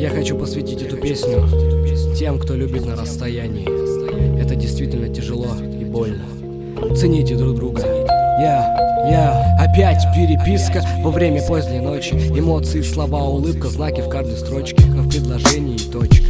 Я хочу посвятить эту песню тем, кто любит на расстоянии. Это действительно тяжело и больно. Цените друг друга. Опять переписка во время поздней ночи. Эмоции, слова, улыбка, знаки в каждой строчке, но в предложении точка.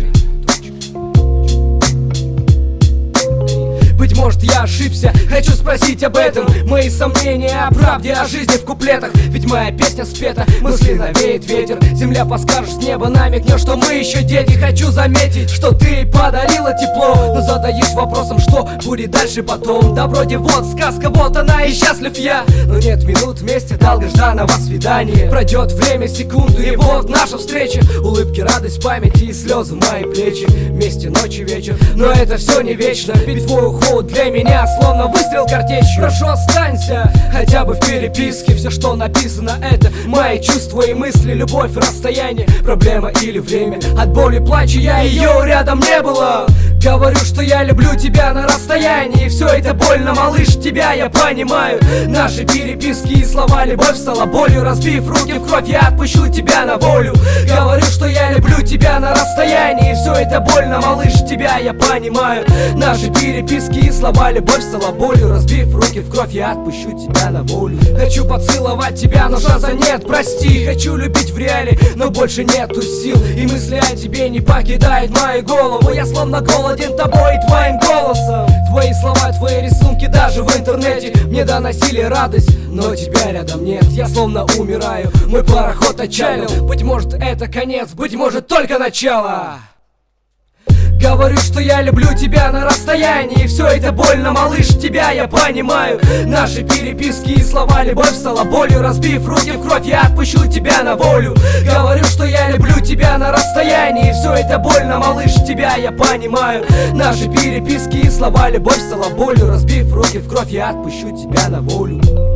Быть может, я ошибся, хочу спросить об этом. Мои сомнения о правде, о жизни в куплетах. Ведь моя песня спета, мысли навеет ветер. Земля подскажет с неба, намекнет, что мы еще дети. Хочу заметить, что ты подарила тепло, но задаюсь вопросом, что будет дальше потом. Да вроде вот сказка, вот она и счастлив я. Но нет минут вместе долгожданного свидания. Пройдет время, секунду, и вот наша встреча. Улыбки, радость, память и слезы мои плечи. Вместе ночь и вечер, но это все не вечно. Ведь твой уход для меня словно выстрел картечью. Прошу, останься хотя бы в переписке. Все, что написано, это мои чувства и мысли. Любовь, расстояние, проблема или время. От боли плачу я, ее рядом не было. Говорю, что я люблю тебя на расстоянии. Все это больно, малыш, тебя я понимаю. Наши переписки и слова, любовь стала болью. Разбив руки в кровь, я отпущу тебя на волю. Говорю, что я люблю тебя на расстоянии. Все это больно, малыш, тебя я понимаю. Наши переписки и слова, любовь стала болью. Разбив руки в кровь, я отпущу тебя на волю. Хочу поцеловать тебя, но шанса нет, прости. Хочу любить в реале, но больше нету сил. И мысли о тебе не покидают мою голову. Я словно голоден тобой и твоим голосом. Твои слова, твои рисунки даже в интернете мне доносили радость, но тебя рядом нет. Я словно умираю, мой пароход отчалил. Быть может, это конец, быть может, только начало. Говорю, что я люблю тебя на расстоянии. Все это больно, малыш, тебя я понимаю. Наши переписки и слова, любовь стала болью. Разбив руки в кровь, я отпущу тебя на волю. Говорю, что я люблю тебя на расстоянии. Все это больно, малыш, тебя я понимаю. Наши переписки и слова, любовь стала болью. Разбив руки в кровь, я отпущу тебя на волю.